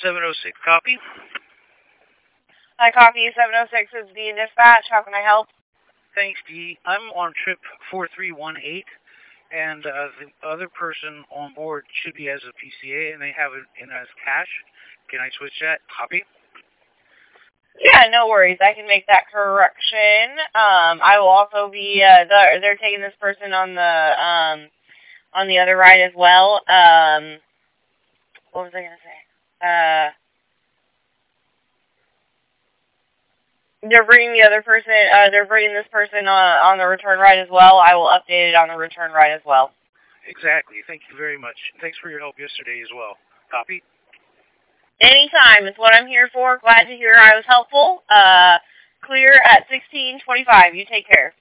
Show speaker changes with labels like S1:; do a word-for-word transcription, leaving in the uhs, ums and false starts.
S1: seven oh six, copy.
S2: Hi, copy. seven oh six is the dispatch. How can I help?
S1: Thanks, Dee. I'm on trip four three one eight, and uh, the other person on board should be as a P C A, and they have it in as cash. Can I switch that? Copy.
S2: Yeah, no worries. I can make that correction. Um, I will also be. Uh, they're, they're taking this person on the um, on the other ride as well. Um, what was I gonna say? Uh. They're bringing the other person, uh, they're bringing this person on, on the return ride as well. I will update it on the return ride as well.
S1: Exactly. Thank you very much. Thanks for your help yesterday as well. Copy?
S2: Anytime. It's what I'm here for. Glad to hear I was helpful. Uh, clear at sixteen twenty-five. You take care.